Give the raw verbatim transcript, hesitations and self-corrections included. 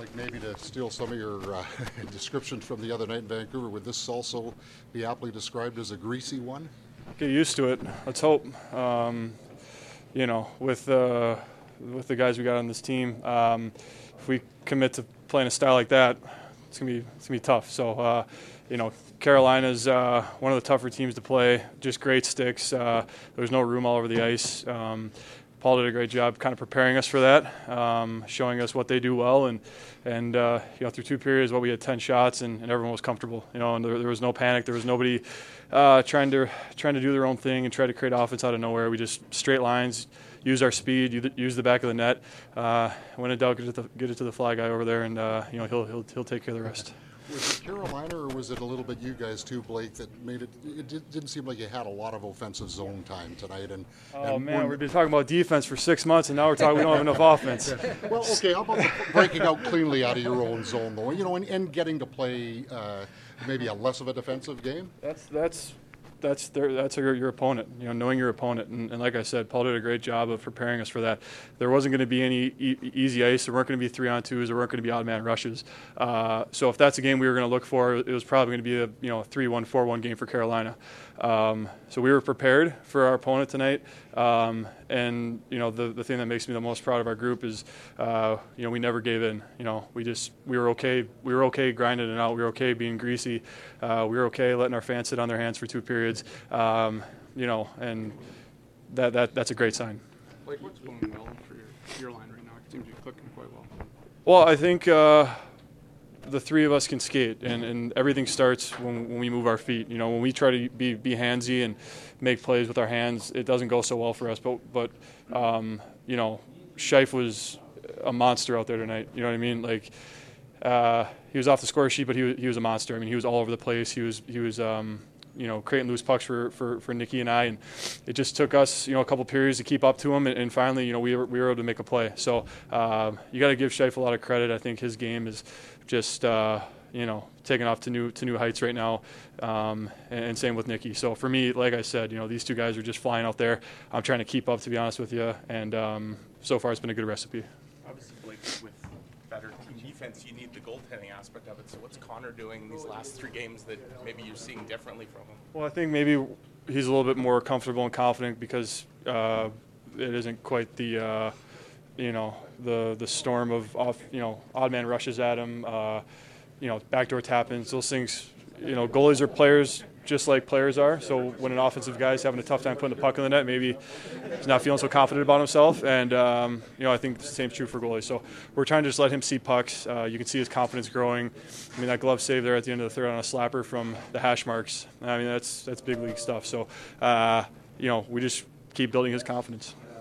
maybe to steal some of your uh, descriptions from the other night in Vancouver, would this also be aptly described as a greasy one? Get used to it. Let's hope. Um, you know, with uh, with the guys we got on this team, um, if we commit to playing a style like that, it's gonna be it's gonna be tough. So, uh, you know, Carolina's uh, one of the tougher teams to play. Just great sticks. Uh, there's no room all over the ice. Um, Paul did a great job kind of preparing us for that, um, showing us what they do well, and and uh, you know, through two periods, well, we had ten shots, and, and everyone was comfortable, you know, and there, there was no panic, there was nobody uh, trying to trying to do their own thing and try to create offense out of nowhere. We just straight lines, use our speed, use the back of the net. Uh, when in doubt, get it, to the, get it to the fly guy over there, and uh, you know, he'll he'll he'll take care of the rest. Was it Carolina, or was it a little bit you guys too, Blake, that made it? It didn't seem like you had a lot of offensive zone time tonight. And oh and man, we've been talking about defense for six months, and now we're talking we don't have enough offense. Well, okay, how about the breaking out cleanly out of your own zone, though? You know, and, and getting to play uh, maybe a less of a defensive game. That's that's. That's their, that's your, your opponent, you know, knowing your opponent. And, and like I said, Paul did a great job of preparing us for that. There wasn't going to be any e- easy ice. There weren't going to be three-on-twos. There weren't going to be odd-man rushes. Uh, so if that's a game we were going to look for, it was probably going to be a you know three one, four one game for Carolina. Um, so we were prepared for our opponent tonight. Um, and, you know, the, the thing that makes me the most proud of our group is, uh, you know, we never gave in. You know, we just, we were okay. We were okay grinding it out. We were okay being greasy. Uh, we were okay letting our fans sit on their hands for two periods. Um, you know, and that, that that's a great sign. Like, what's going well for your, your line right now? It seems to be clicking quite well. Well, I think uh, the three of us can skate, and, and everything starts when, when we move our feet. You know, when we try to be, be handsy and make plays with our hands, it doesn't go so well for us. But, but um, you know, Scheif was a monster out there tonight. You know what I mean? Like, uh, he was off the score sheet, but he was, he was a monster. I mean, he was all over the place. He was, he was um, you know, creating loose pucks for, for, for Nicky and I, and it just took us, you know, a couple periods to keep up to him, and, and finally, you know, we were, we were able to make a play. So uh, you got to give Scheif a lot of credit. I think his game is just, uh, you know, taking off to new to new heights right now, um, and, and same with Nicky. So for me, like I said, you know, these two guys are just flying out there. I'm trying to keep up, to be honest with you, and um, so far it's been a good recipe. Obviously, Blake, with better team defense, you need the goaltending aspect of it. So what's Connor doing these last three games that maybe you're seeing differently from him? Well, I think maybe he's a little bit more comfortable and confident because uh, it isn't quite the, uh, you know, the the storm of off, you know, odd man rushes at him, uh, you know, backdoor tap-ins, those things. You know, goalies are players just like players are. So when an offensive guy is having a tough time putting the puck in the net, maybe he's not feeling so confident about himself. And, um, you know, I think the same's true for goalies. So we're trying to just let him see pucks. Uh, you can see his confidence growing. I mean, that glove save there at the end of the third on a slapper from the hash marks, I mean, that's, that's big league stuff. So, uh, you know, we just keep building his confidence.